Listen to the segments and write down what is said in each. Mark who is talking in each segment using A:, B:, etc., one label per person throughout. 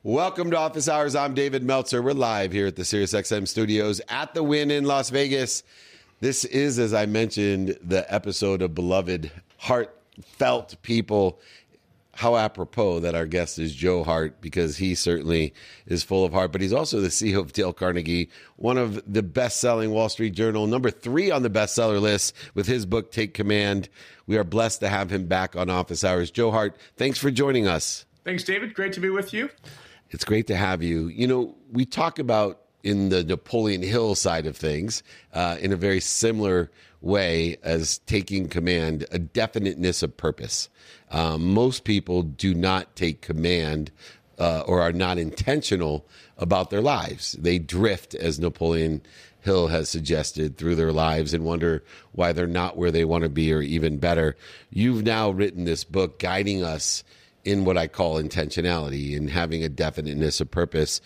A: Welcome to Office Hours. I'm David Meltzer. We're live here at the SiriusXM studios at the Wynn in Las Vegas. This is, as I mentioned, the episode of Beloved, Heartfelt People. How apropos that our guest is Joe Hart, because he certainly is full of heart, but he's also the CEO of Dale Carnegie, one of the best-selling Wall Street Journal, number 3 on the bestseller list with his book, Take Command. We are blessed to have him back on Office Hours. Joe Hart, thanks for joining us.
B: Thanks, David. Great to be with you.
A: It's great to have you. You know, we talk about in the Napoleon Hill side of things, in a very similar way as taking command, a definiteness of purpose. Most people do not take command or are not intentional about their lives. They drift, as Napoleon Hill has suggested, through their lives and wonder why they're not where they want to be, or even better. You've now written this book guiding us in what I call intentionality and having a definiteness of purpose.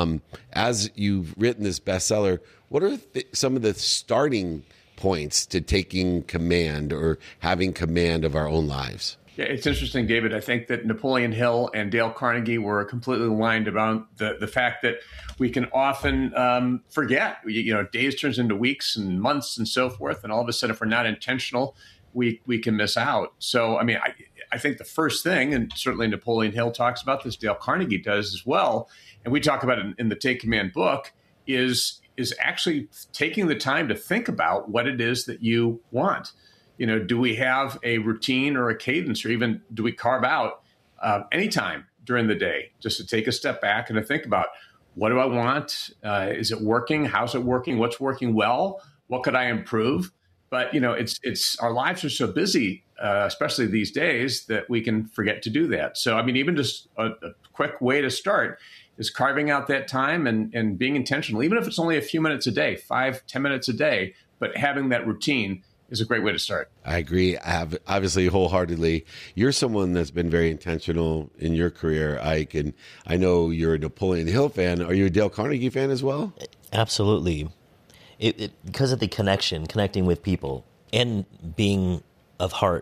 A: As you've written this bestseller, what are some of the starting points to taking command or having command of our own lives?
B: Yeah, it's interesting, David. I think that Napoleon Hill and Dale Carnegie were completely aligned about the fact that we can often forget. Days turns into weeks and months and so forth, and all of a sudden, if we're not intentional, we can miss out. So, I think the first thing, and certainly Napoleon Hill talks about this, Dale Carnegie does as well, and we talk about it in the Take Command book, is actually taking the time to think about what it is that you want. Do we have a routine or a cadence, or even do we carve out any time during the day just to take a step back and to think about, what do I want? Is it working? How's it working? What's working well? What could I improve? But, it's our lives are so busy, especially these days, that we can forget to do that. So, even just a quick way to start is carving out that time and being intentional, even if it's only a few minutes a day, 5-10 minutes a day, but having that routine is a great way to start.
A: I agree. Obviously, wholeheartedly. You're someone that's been very intentional in your career, Ike, and I know you're a Napoleon Hill fan. Are you a Dale Carnegie fan as well?
C: Absolutely. Because of the connecting with people and being of heart.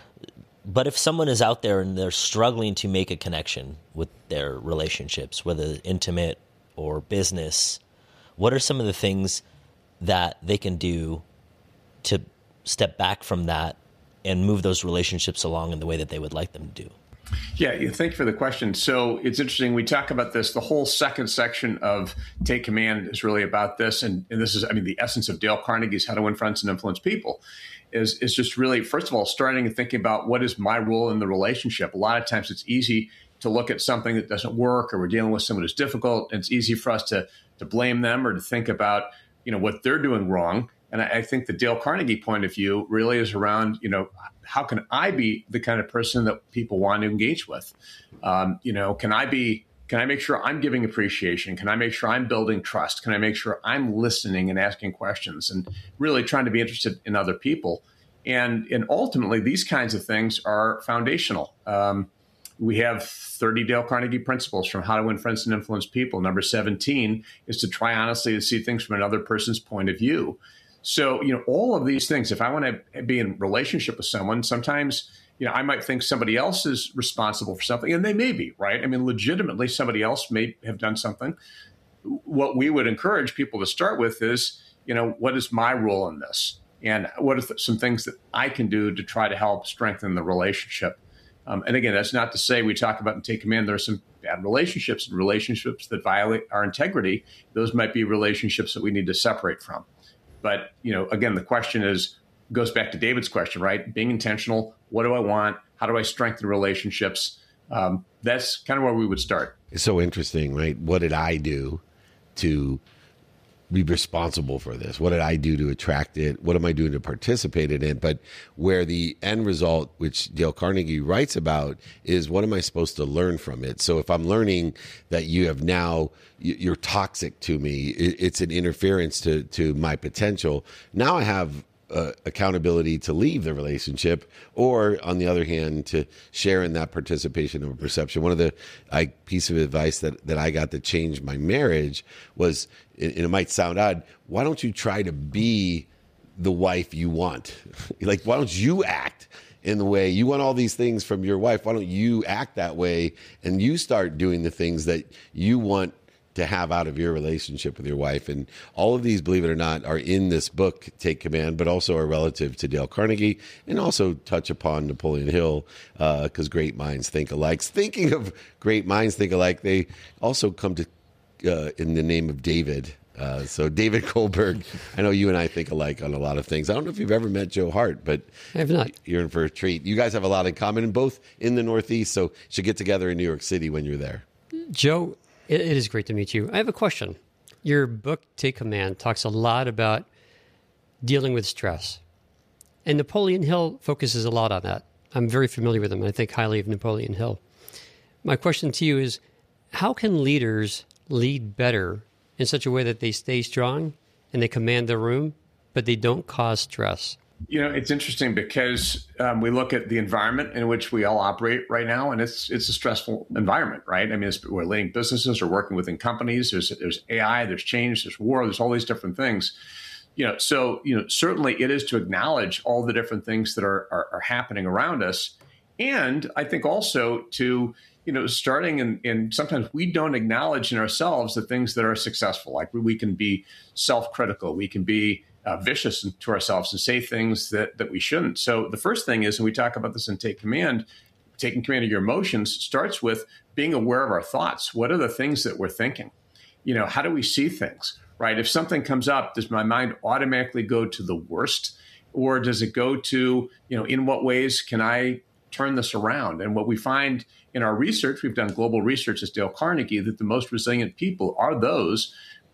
C: But if someone is out there and they're struggling to make a connection with their relationships, whether intimate or business, what are some of the things that they can do to step back from that and move those relationships along in the way that they would like them to do?
B: Yeah, thank you for the question. So it's interesting. We talk about this. The whole second section of Take Command is really about this. And this is, the essence of Dale Carnegie's How to Win Friends and Influence People is just really, first of all, starting and thinking about what is my role in the relationship. A lot of times it's easy to look at something that doesn't work, or we're dealing with someone who's difficult. And it's easy for us to blame them or to think about, what they're doing wrong. And I think the Dale Carnegie point of view really is around, how can I be the kind of person that people want to engage with? Can I make sure I'm giving appreciation? Can I make sure I'm building trust? Can I make sure I'm listening and asking questions and really trying to be interested in other people? And ultimately, these kinds of things are foundational. We have 30 Dale Carnegie principles from How to Win Friends and Influence People. Number 17 is to try honestly to see things from another person's point of view. So, all of these things, if I want to be in relationship with someone, sometimes, I might think somebody else is responsible for something, and they may be, right? Legitimately, somebody else may have done something. What we would encourage people to start with is, what is my role in this? And what are some things that I can do to try to help strengthen the relationship? And again, that's not to say we talk about and Take Command. There are some bad relationships and relationships that violate our integrity. Those might be relationships that we need to separate from. But, again, the question goes back to David's question, right? Being intentional. What do I want? How do I strengthen relationships? That's kind of where we would start.
A: It's so interesting, right? What did I do to be responsible for this? What did I do to attract it? What am I doing to participate in it? But where the end result, which Dale Carnegie writes about, is what am I supposed to learn from it? So if I'm learning that you're toxic to me, it's an interference to my potential. Now I have accountability to leave the relationship, or on the other hand, to share in that participation of a perception. One of the piece of advice that I got that changed my marriage was, and it might sound odd, why don't you try to be the wife you want? Like, why don't you act in the way you want all these things from your wife. Why don't you act that way and you start doing the things that you want to have out of your relationship with your wife? And all of these, believe it or not, are in this book, Take Command, but also are relative to Dale Carnegie and also touch upon Napoleon Hill, because great minds think alike. Thinking of great minds think alike, they also come to in the name of David. So David Goldberg, I know you and I think alike on a lot of things. I don't know if you've ever met Joe Hart, but
D: I have not.
A: You're in for a treat. You guys have a lot in common, and both in the Northeast, so you should get together in New York City when you're there.
D: Joe, it is great to meet you. I have a question. Your book, Take Command, talks a lot about dealing with stress. And Napoleon Hill focuses a lot on that. I'm very familiar with him, and I think highly of Napoleon Hill. My question to you is, how can leaders lead better in such a way that they stay strong and they command the room, but they don't cause stress?
B: It's interesting because we look at the environment in which we all operate right now, and it's a stressful environment, right? I mean, we're leading businesses or working within companies. There's AI, there's change, there's war, there's all these different things. So certainly it is to acknowledge all the different things that are happening around us, and I think also to starting and sometimes we don't acknowledge in ourselves the things that are successful. Like we can be self-critical, we can be vicious to ourselves and say things that we shouldn't. So the first thing is, and we talk about this in Take Command, taking command of your emotions starts with being aware of our thoughts. What are the things that we're thinking? How do we see things, right? If something comes up, does my mind automatically go to the worst? Or does it go to, in what ways can I turn this around? And what we find in our research, we've done global research as Dale Carnegie, that the most resilient people are those,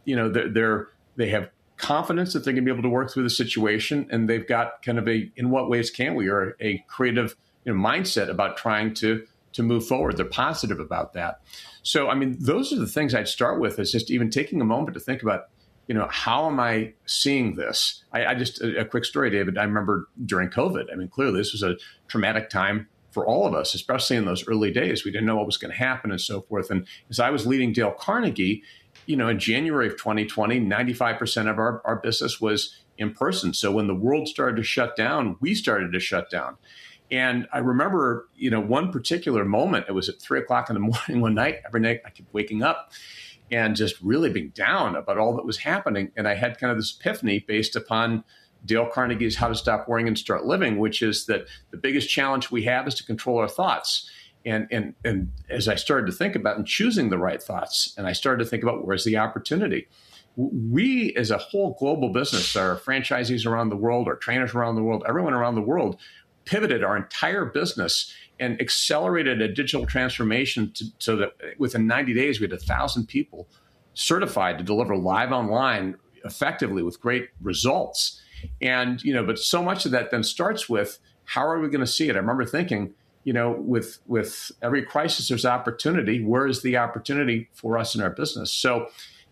B: they have confidence that they're going to be able to work through the situation, and they've got kind of in what ways can we, or a creative mindset about trying to move forward. They're positive about that. So, I mean, those are the things I'd start with, is just even taking a moment to think about, how am I seeing this? I just, a quick story, David. I remember during COVID, I mean, clearly this was a traumatic time for all of us, especially in those early days. We didn't know what was going to happen and so forth. And as I was leading Dale Carnegie, in January of 2020, 95% of our business was in person. So when the world started to shut down, we started to shut down. And I remember, one particular moment, it was at 3:00 in the morning one night. Every night I kept waking up and just really being down about all that was happening. And I had kind of this epiphany based upon Dale Carnegie's How to Stop Worrying and Start Living, which is that the biggest challenge we have is to control our thoughts. And as I started to think about and choosing the right thoughts, and I started to think about where's the opportunity. We, as a whole global business, our franchisees around the world, our trainers around the world, everyone around the world, pivoted our entire business and accelerated a digital transformation so that within 90 days, we had 1,000 people certified to deliver live online effectively with great results. And, but so much of that then starts with, how are we going to see it? I remember thinking, with every crisis, there's opportunity. Where is the opportunity for us in our business? So,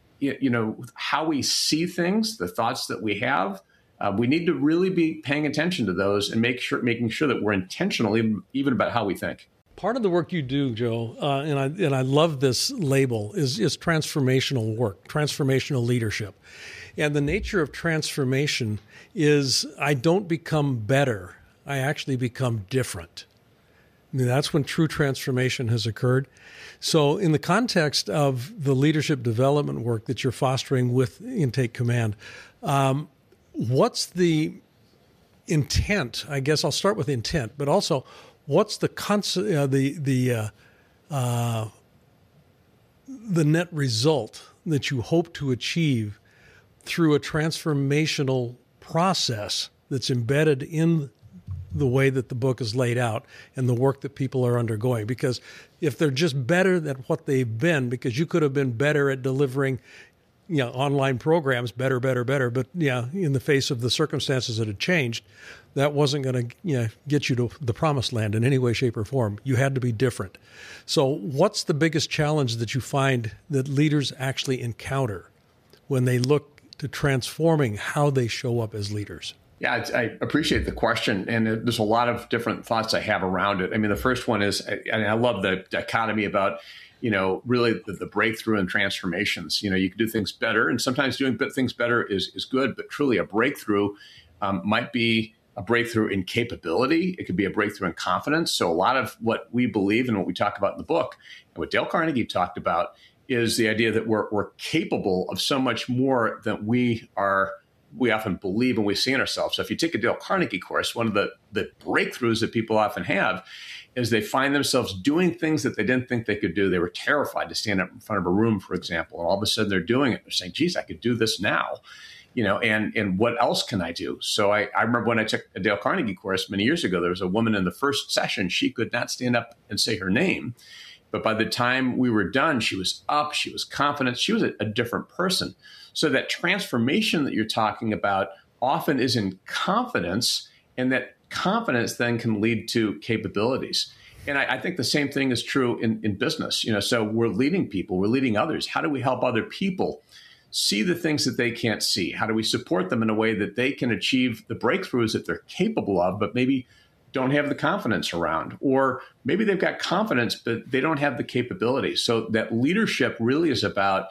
B: how we see things, the thoughts that we have, we need to really be paying attention to those and making sure that we're intentional even about how we think.
E: Part of the work you do, Joe, and I love this label, is transformational work, transformational leadership. And the nature of transformation is I don't become better, I actually become different. And that's when true transformation has occurred. So in the context of the leadership development work that you're fostering with Take Command, what's the intent? I guess I'll start with intent, but also what's the net result that you hope to achieve through a transformational process that's embedded in the way that the book is laid out and the work that people are undergoing? Because if they're just better at what they've been, because you could have been better at delivering online programs, better, but in the face of the circumstances that had changed, that wasn't going to get you to the promised land in any way, shape, or form. You had to be different. So what's the biggest challenge that you find that leaders actually encounter when they look to transforming how they show up as leaders?
B: Yeah, I appreciate the question. And there's a lot of different thoughts I have around it. I mean, the first one is, and I love the dichotomy about, really the breakthrough and transformations. You can do things better, and sometimes doing things better is good, but truly a breakthrough might be a breakthrough in capability. It could be a breakthrough in confidence. So a lot of what we believe and what we talk about in the book and what Dale Carnegie talked about is the idea that we're capable of so much more than we often believe and we see in ourselves. So if you take a Dale Carnegie course, one of the breakthroughs that people often have is they find themselves doing things that they didn't think they could do. They were terrified to stand up in front of a room, for example, and all of a sudden they're doing it. They're saying, geez, I could do this now. And what else can I do? So I remember when I took a Dale Carnegie course many years ago, there was a woman in the first session. She could not stand up and say her name. But by the time we were done, she was up, she was confident, she was a different person. So that transformation that you're talking about often is in confidence, and that confidence then can lead to capabilities. And I think the same thing is true in business. So we're leading people, we're leading others. How do we help other people see the things that they can't see? How do we support them in a way that they can achieve the breakthroughs that they're capable of, but maybe don't have the confidence around? Or maybe they've got confidence, but they don't have the capability. So that leadership really is about,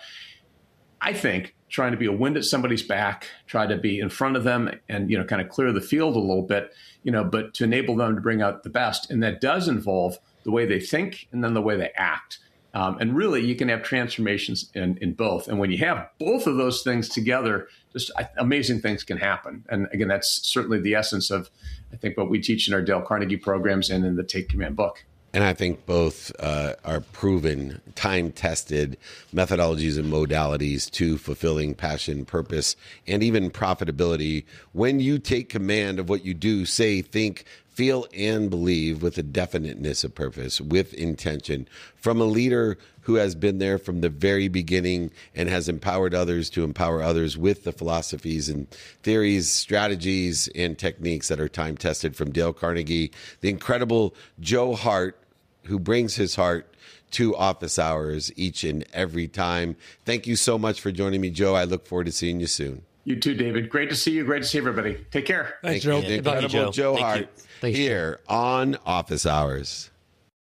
B: I think, trying to be a wind at somebody's back, try to be in front of them and, kind of clear the field a little bit, but to enable them to bring out the best. And that does involve the way they think and then the way they act. And really, you can have transformations in both. And when you have both of those things together, just amazing things can happen. And again, that's certainly the essence of, I think, what we teach in our Dale Carnegie programs and in the Take Command book.
A: And I think both are proven, time-tested methodologies and modalities to fulfilling passion, purpose, and even profitability. When you take command of what you do, say, think, feel, and believe with a definiteness of purpose, with intention, from a leader who has been there from the very beginning and has empowered others to empower others with the philosophies and theories, strategies, and techniques that are time-tested from Dale Carnegie, the incredible Joe Hart, who brings his heart to office hours each and every time. Thank you so much for joining me, Joe. I look forward to seeing you soon.
B: You too, David. Great to see you. Great to see everybody. Take care.
E: Thanks, Joe.
A: The incredible Joe Hart here on Office Hours.